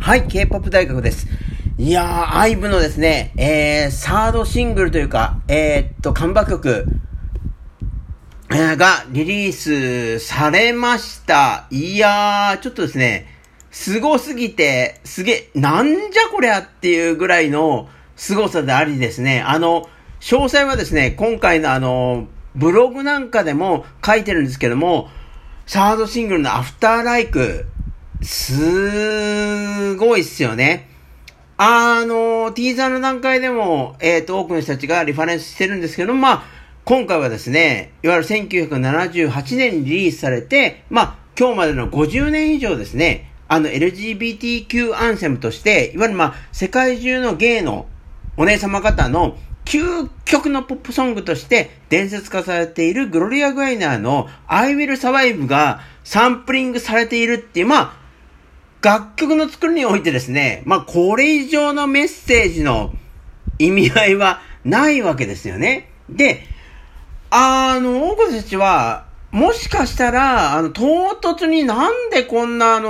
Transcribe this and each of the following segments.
はい、K-POP 大学です。いやー、IVEのですね、サードシングルというか、カムバック曲、がリリースされました。いやー、ちょっとですね、すごすぎて、なんじゃこりゃっていうぐらいの凄さでありですね、詳細はですね、今回のブログなんかでも書いてるんですけども、サードシングルのアフターライク、すごいっすよね。ティーザーの段階でも、多くの人たちがリファレンスしてるんですけど、今回はですね、いわゆる1978年にリリースされて、今日までの50年以上ですね、LGBTQ アンセムとして、いわゆる世界中のゲイのお姉様方の究極のポップソングとして伝説化されているグロリア・ガイナーの I Will Survive がサンプリングされているっていう、楽曲の作りにおいてですね、これ以上のメッセージの意味合いはないわけですよね。で、多くの人たちは、もしかしたら、唐突になんでこんな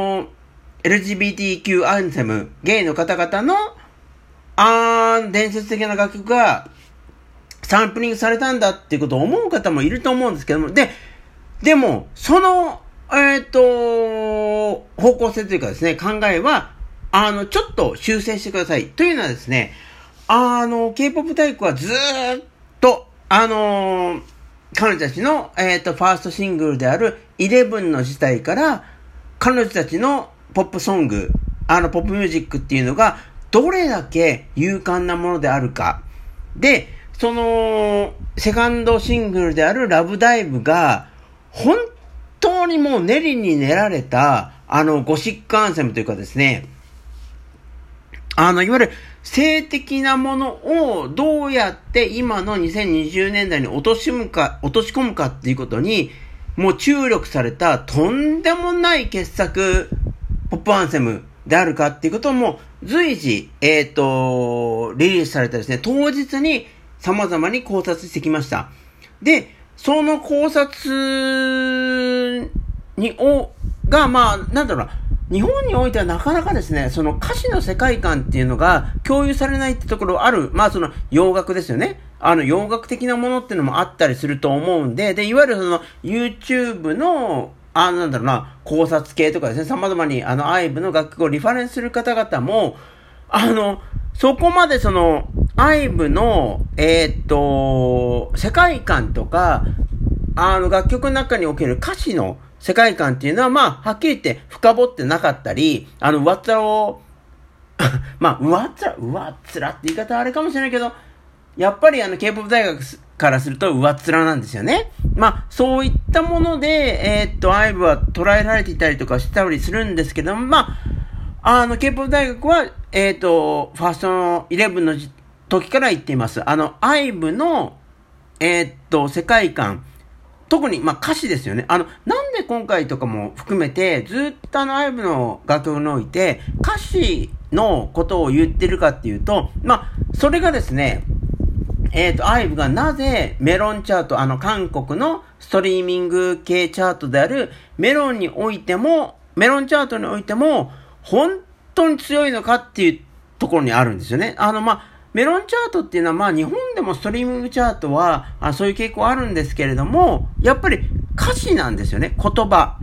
LGBTQ アンセム、ゲイの方々の、伝説的な楽曲がサンプリングされたんだっていうことを思う方もいると思うんですけども、でも、その、方向性というかですね、考えは、ちょっと修正してください。というのはですね、K-POP 大学はずーっと、彼女たちの、ファーストシングルである11の時代から、彼女たちのポップソング、ポップミュージックっていうのが、どれだけ勇敢なものであるか。で、その、セカンドシングルであるラブダイブが、本当にもう練りに練られた、ゴシックアンセムというかですね、いわゆる性的なものをどうやって今の2020年代に落とし込むかっていうことに、もう注力されたとんでもない傑作ポップアンセムであるかっていうことも随時、リリースされたですね、当日に様々に考察してきました。で、その考察が、日本においてはなかなかですね、その歌詞の世界観っていうのが共有されないってところある、その洋楽ですよね。洋楽的なものっていうのもあったりすると思うんで、いわゆるその YouTube の、考察系とかですね、様々にIVEの楽曲をリファレンスする方々も、そこまでその、IVEの、世界観とか、楽曲の中における歌詞の世界観っていうのは、はっきり言って深掘ってなかったり、上っ面を、上っ面って言い方はあれかもしれないけど、やっぱりK-POP 大学からすると上っ面なんですよね。そういったもので、IVEは捉えられていたりとかしたりするんですけども、K-POP 大学は、ファーストの11の時から言っています。IVEの、世界観、特に、歌詞ですよね。なんで今回とかも含めて、ずっとIVEの楽曲において、歌詞のことを言ってるかっていうと、それがですね、IVEがなぜメロンチャート、韓国のストリーミング系チャートであるメロンチャートにおいても、本当に強いのかっていうところにあるんですよね。メロンチャートっていうのは、日本でもストリーミングチャートは、そういう傾向あるんですけれども、やっぱり歌詞なんですよね、言葉。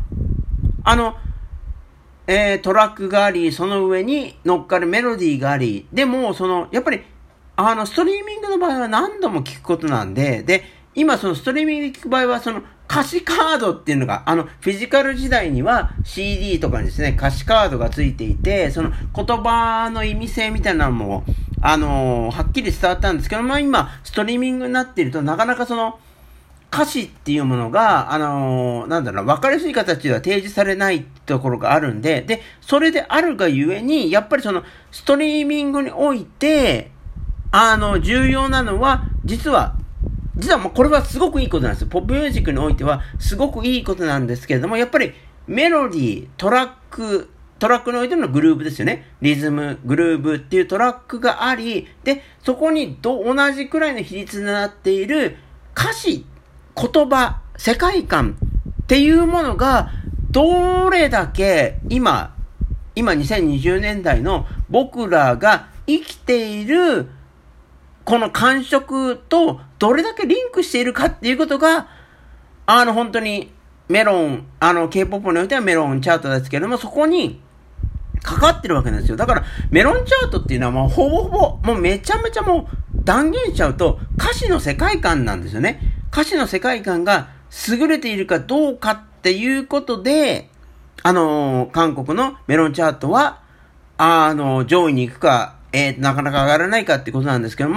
トラックがあり、その上に乗っかるメロディーがあり、でも、やっぱり、ストリーミングの場合は何度も聞くことなんで、今そのストリーミングで聞く場合は、その歌詞カードっていうのが、フィジカル時代には CD とかにですね、歌詞カードがついていて、その言葉の意味性みたいなのも、はっきり伝わったんですけど、今、ストリーミングになっていると、なかなかその、歌詞っていうものが、わかりやすい形では提示されないところがあるんで、それであるがゆえに、やっぱりその、ストリーミングにおいて、重要なのは、実はこれはすごくいいことなんですよ。ポップミュージックにおいては、すごくいいことなんですけれども、やっぱり、メロディー、トラックにおいてのグルーヴですよね。リズム、グルーヴっていうトラックがあり、で、そこに同じくらいの比率になっている歌詞、言葉、世界観っていうものが、どれだけ今、 今2020年代の僕らが生きているこの感触とどれだけリンクしているかっていうことが、本当にメロン、K-POP においてはメロンチャートですけれども、そこにかかってるわけなんですよ。だからメロンチャートっていうのはもうほぼほぼ、もうめちゃめちゃもう断言しちゃうと歌詞の世界観なんですよね。歌詞の世界観が優れているかどうかっていうことで、韓国のメロンチャートは、上位に行くか、なかなか上がらないかってことなんですけど、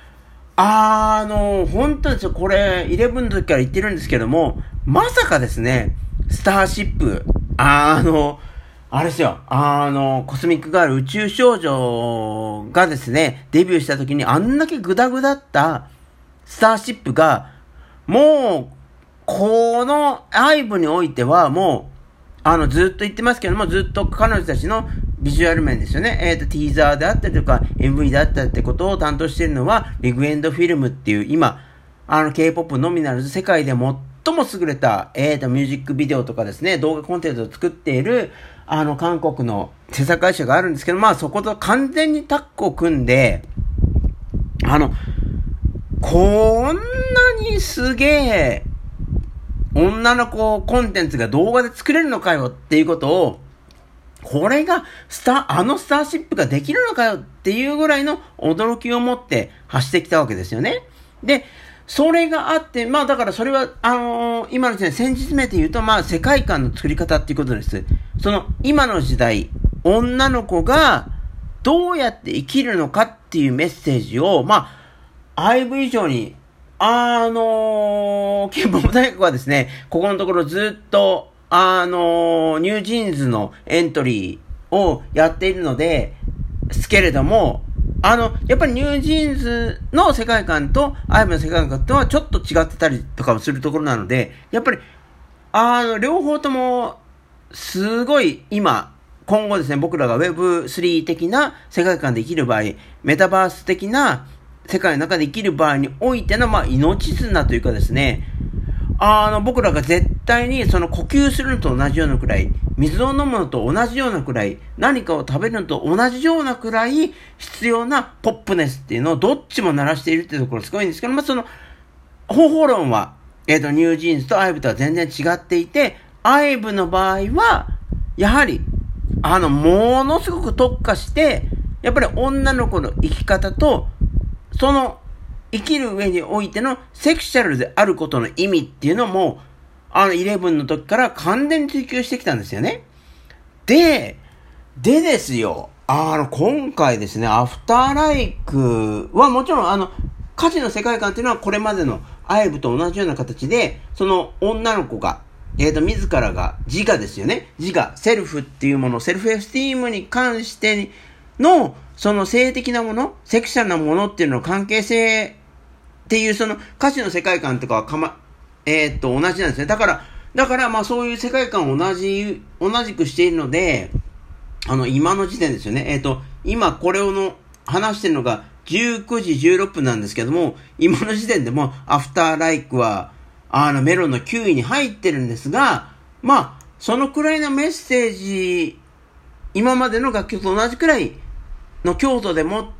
本当ですよ、これ、11の時から言ってるんですけども、まさかですね、スターシップ、あれですよ、コスミックガール宇宙少女がですね、デビューした時にあんだけグダグダったスターシップが、もう、このIVEにおいてはもう、ずっと言ってますけども、ずっと彼女たちのビジュアル面ですよね。ティーザーであったりとか、MV であったりってことを担当しているのは、ビッグエンドフィルムっていう、今、K-POP のみならず世界で最も優れた、ミュージックビデオとかですね、動画コンテンツを作っている、韓国の制作会社があるんですけど、そこと完全にタッグを組んで、こんなにすげえ、女の子コンテンツが動画で作れるのかよっていうことを、これがスターシップができるのかよっていうぐらいの驚きを持って発してきたわけですよね。で、それがあって、だからそれは、今の時代、先日目で言うと、世界観の作り方っていうことです。その、今の時代、女の子がどうやって生きるのかっていうメッセージを、IVE 以上に、K-POP 大学はですね、ここのところずっと、ニュージーンズのエントリーをやっているので、ですけれども、やっぱりニュージーンズの世界観とIVEの世界観とはちょっと違ってたりとかもするところなので、やっぱり、両方とも、すごい今後ですね、僕らが Web3 的な世界観で生きる場合、メタバース的な世界の中で生きる場合においての、命綱というかですね、僕らが絶対にその呼吸するのと同じようなくらい、水を飲むのと同じようなくらい、何かを食べるのと同じようなくらい必要なポップネスっていうのをどっちも鳴らしているっていうところすごいんですけど、その方法論は、ニュージーンズとIVEとは全然違っていて、IVEの場合は、やはり、ものすごく特化して、やっぱり女の子の生き方と、その生きる上においてのセクシャルであることの意味っていうのも、11の時から完全に追求してきたんですよね。でですよ、今回ですね、アフターライクはもちろん、歌詞の世界観っていうのはこれまでのIVEと同じような形で、その女の子が、自らが、自我ですよね。自我、セルフっていうもの、セルフエスティームに関しての、その性的なもの、セクシャルなものっていうのの関係性っていう、その歌詞の世界観とかは同じなんですね。だからそういう世界観を同じくしているので、今の時点ですよね。今これを話してるのが19時16分なんですけども、今の時点でもアフターライクは、メロンの9位に入ってるんですが、そのくらいのメッセージ、今までの楽曲と同じくらいの強度でもって、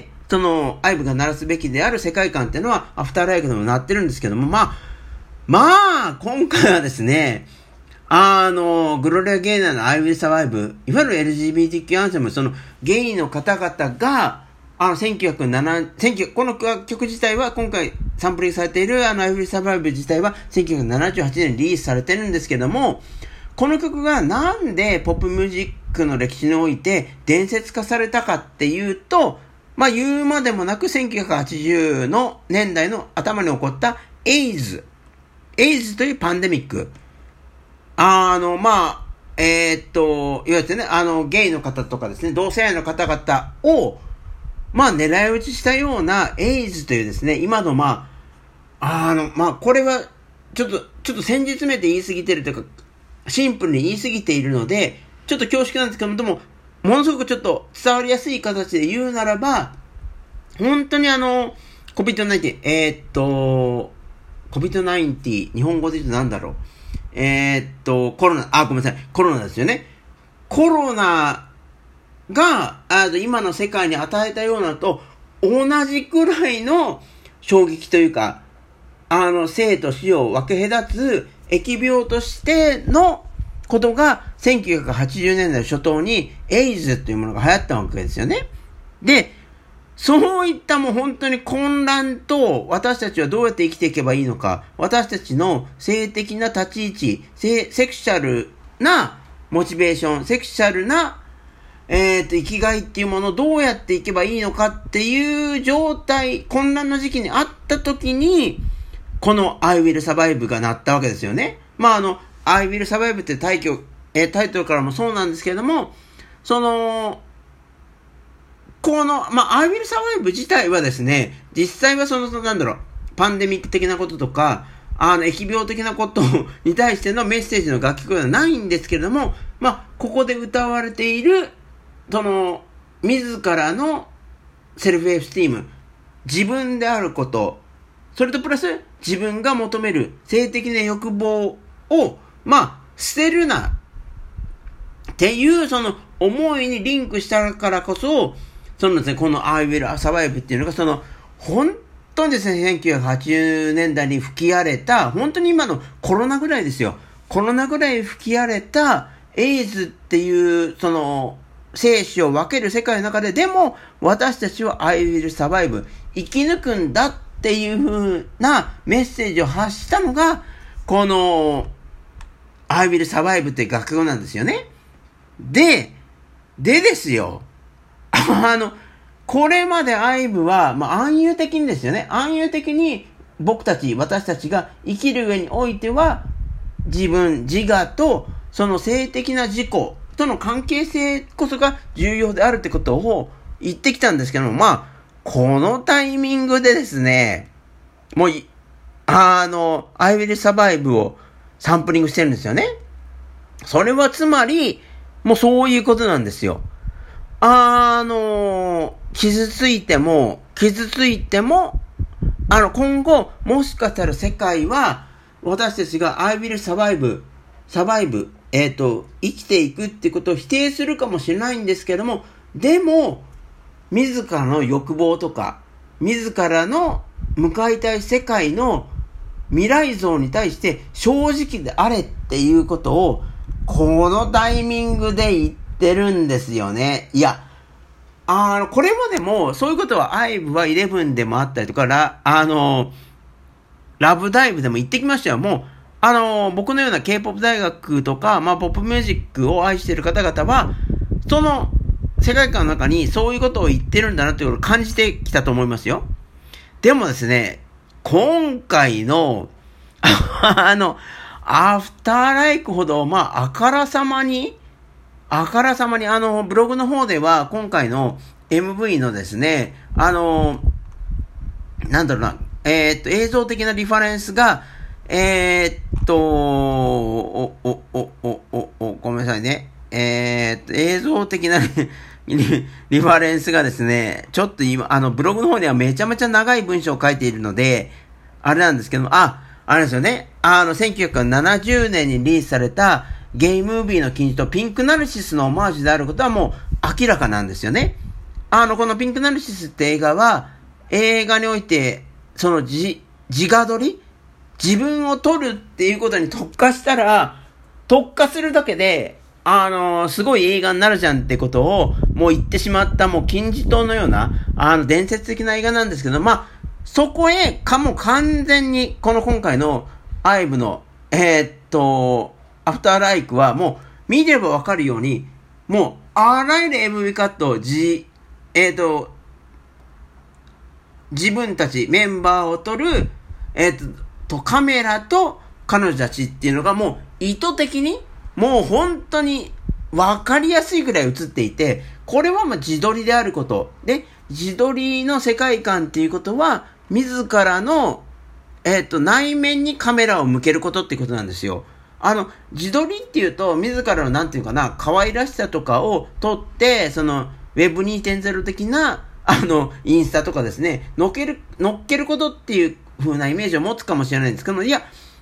その、IVEが鳴らすべきである世界観っていうのは、アフターライクでも鳴ってるんですけども、今回はですね、グロリア・ゲイナーの I Will Survive、いわゆる LGBTQ アンセム、その、ゲイの方々が、この曲自体は今回サンプリングされているI Will Survive 自体は1978年にリリースされてるんですけども、この曲がなんでポップミュージックの歴史において伝説化されたかっていうと、言うまでもなく1980の年代の頭に起こったエイズというパンデミック。いわゆるね、ゲイの方とかですね、同性愛の方々を、狙い撃ちしたようなエイズというですね、今のこれは、ちょっと先日目で言い過ぎてるというか、シンプルに言い過ぎているので、ちょっと恐縮なんですけども、でも、ものすごくちょっと伝わりやすい形で言うならば、本当にCOVID-19、COVID-19、日本語で言うと何だろう。コロナですよね。コロナが、今の世界に与えたようなと同じくらいの衝撃というか、生と死を分け隔つ疫病としてのことが1980年代初頭にエイズというものが流行ったわけですよね。で、そういったもう本当に混乱と私たちはどうやって生きていけばいいのか、私たちの性的な立ち位置、セクシャルなモチベーション、セクシャルな生きがいっていうものをどうやっていけばいいのかっていう状態、混乱の時期にあった時に、この I Will Survive がなったわけですよね。I Will Survive ってタイトルからもそうなんですけれども、I Will Survive 自体はですね、実際はパンデミック的なこととか、疫病的なことに対してのメッセージの楽曲ではないんですけれども、ここで歌われている、自らのセルフエスティーム、自分であること、それとプラス自分が求める性的な欲望を、捨てるなっていう思いにリンクしたからこそ、この I Will Survive っていうのが本当にですね、1980年代に吹き荒れた、本当に今のコロナぐらいですよ。コロナぐらい吹き荒れたエイズっていう生死を分ける世界の中で、でも私たちは I Will Survive、生き抜くんだっていう風なメッセージを発したのが、この I Will Survive っていう楽曲なんですよね。でですよ。これまでIVEは、暗喩的にですよね。暗喩的に私たちが生きる上においては、自我とその性的な自己との関係性こそが重要であるってことを言ってきたんですけども、このタイミングでですね、もう、I Will Survive をサンプリングしてるんですよね。それはつまり、もうそういうことなんですよ。傷ついても、今後、もしかしたら世界は、私たちが I will survive、生きていくってことを否定するかもしれないんですけども、でも、自らの欲望とか、自らの向かいたい世界の未来像に対して正直であれっていうことを、このタイミングで言ってるんですよね。いや、これまでもそういうことはIVEは11でもあったりとか、ラブダイブでも言ってきましたよ。もう、僕のような K-POP 大学とか、ポップミュージックを愛している方々は、その世界観の中にそういうことを言ってるんだなということを感じてきたと思いますよ。でもですね、今回の、アフターライクほど、あからさまに、ブログの方では、今回の MV のですね、映像的なリファレンスが、ごめんなさいね。映像的なリファレンスがですね、ちょっと今、ブログの方ではめちゃめちゃ長い文章を書いているので、あれなんですけども、あれですよね。1970年にリリースされたゲイムービーの金字とピンクナルシスのオマージュであることはもう明らかなんですよね。このピンクナルシスって映画は、映画において、自我撮り、自分を撮るっていうことに特化するだけで、すごい映画になるじゃんってことを、もう言ってしまった、もう金字塔のような、伝説的な映画なんですけど、そこへもう完全に、今回のIVEの、アフターライクはもう見ればわかるように、もうあらゆる MV カット、自分たちメンバーを撮る、カメラと彼女たちっていうのがもう意図的に、もう本当にわかりやすいくらい映っていて、これは自撮りであること。で、自撮りの世界観っていうことは、自らの、内面にカメラを向けることっていうことなんですよ。自撮りっていうと、自らの可愛らしさとかを撮って、Web2.0 的な、インスタとかですね、乗っけることっていう風なイメージを持つかもしれないんですけど、いや、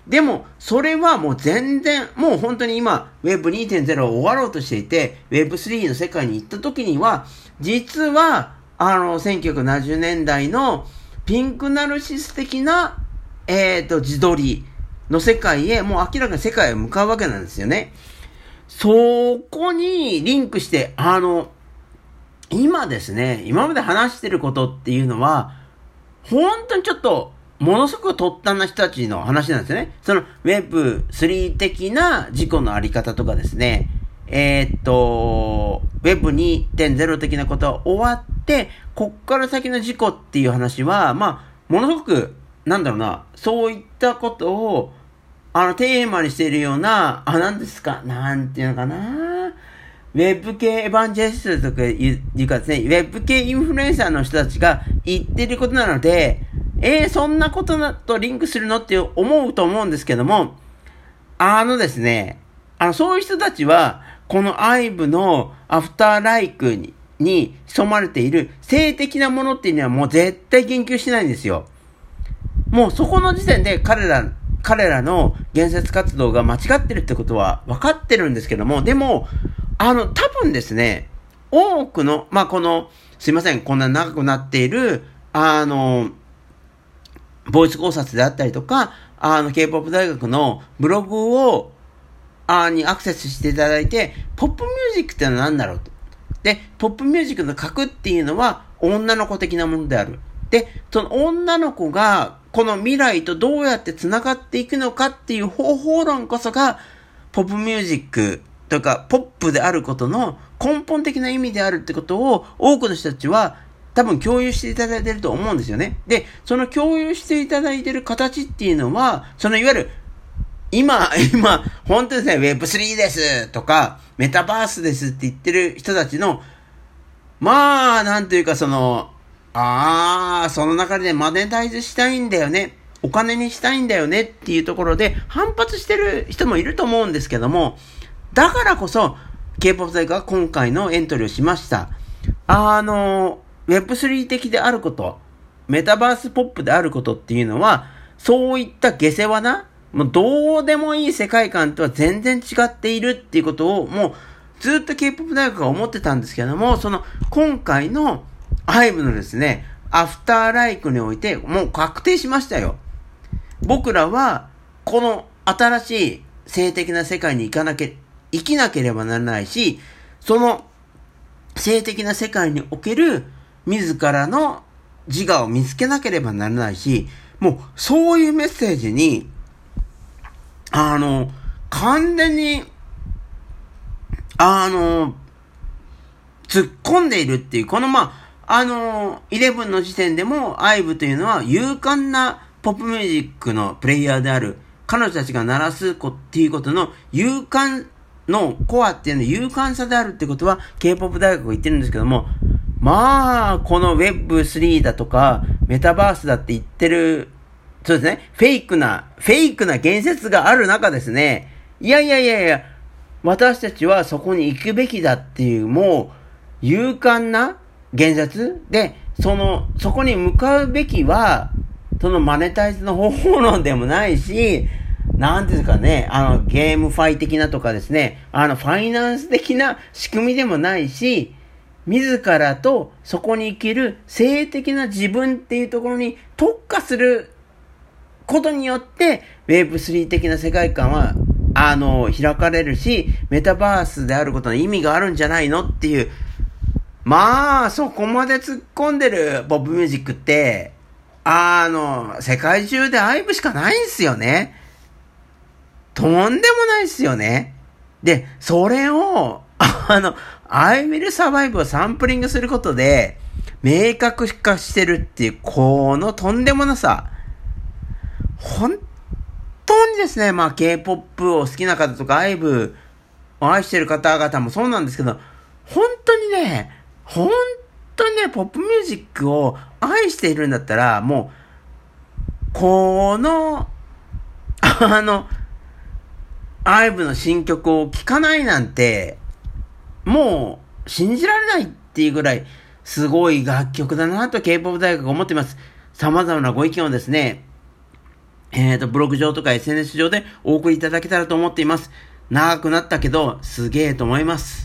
でも、それはもう全然、もう本当に今、Web2.0 終わろうとしていて、Web3 の世界に行った時には、実は、1970年代のピンクナルシス的な、自撮りの世界へ、もう明らかに世界へ向かうわけなんですよね。そこにリンクして、今ですね、今まで話してることっていうのは、本当にちょっと、ものすごく突端な人たちの話なんですよね。その Web3 的な事故のあり方とかですね、Web2.0 的なことは終わって、こっから先の事故っていう話は、まあ、ものすごく、そういったことを、テーマにしているような、なんていうのかな、ウェブ系エヴァンジェリストとかいうかですね、ウェブ系インフルエンサーの人たちが言っていることなので、そんなこととリンクするのって思うと思うんですけども、ですね、そういう人たちは、このIVEのアフターライクに潜まれている性的なものっていうのはもう絶対言及しないんですよ。もうそこの時点で彼らの言説活動が間違ってるってことは分かってるんですけども、でも、多分ですね、多くの、すいません、こんな長くなっている、ボイス考察であったりとか、K-POP 大学のブログを、にアクセスしていただいて、ポップミュージックってのは何だろうと。で、ポップミュージックの核っていうのは女の子的なものである。で、その女の子がこの未来とどうやって繋がっていくのかっていう方法論こそが、ポップミュージックとかポップであることの根本的な意味であるってことを多くの人たちは多分共有していただいていると思うんですよね。で、その共有していただいている形っていうのは、そのいわゆる今、本当ですね、Web3 ですとか、メタバースですって言ってる人たちの、なんというかその中でマネタイズしたいんだよね、お金にしたいんだよねっていうところで反発してる人もいると思うんですけども、だからこそ、K-POP 大学が今回のエントリーをしました。Web3 的であること、メタバースポップであることっていうのは、そういった下世話な、もうどうでもいい世界観とは全然違っているっていうことを、もうずっと K-POP 大学が思ってたんですけども、その今回のIVEのですね、アフターライクにおいて、もう確定しましたよ。僕らは、この新しい性的な世界に生きなければならないし、その性的な世界における自らの自我を見つけなければならないし、もうそういうメッセージに完全に突っ込んでいるっていう、この11の時点でもIVEというのは勇敢なポップミュージックのプレイヤーである彼女たちが鳴らすっていうことの勇敢のコアっていうのは勇敢さであるってことは K-POP 大学が言ってるんですけども、この Web3 だとかメタバースだって言ってる、そうですね、フェイクな言説がある中ですね、いや、私たちはそこに行くべきだっていう、もう勇敢な言説で、そこに向かうべきは、そのマネタイズの方法論でもないし、なんていうんですかね、ゲームファイ的なとかですね、ファイナンス的な仕組みでもないし、自らとそこに生きる性的な自分っていうところに特化することによって、Web3 的な世界観は、開かれるし、メタバースであることの意味があるんじゃないのっていう、そこまで突っ込んでるポップミュージックって、世界中でIVEしかないんすよね。とんでもないっすよね。で、それを、I Will Survive をサンプリングすることで、明確化してるっていう、このとんでもなさ。本当にですね、K-POP を好きな方とか、IVEを愛してる方々もそうなんですけど、本当にね、ポップミュージックを愛しているんだったら、もう、この、IVEの新曲を聴かないなんて、もう信じられないっていうぐらいすごい楽曲だなと K-POP 大学が思っています。様々なご意見をですね、 ブログ上とか SNS 上でお送りいただけたらと思っています。長くなったけど、すげえと思います。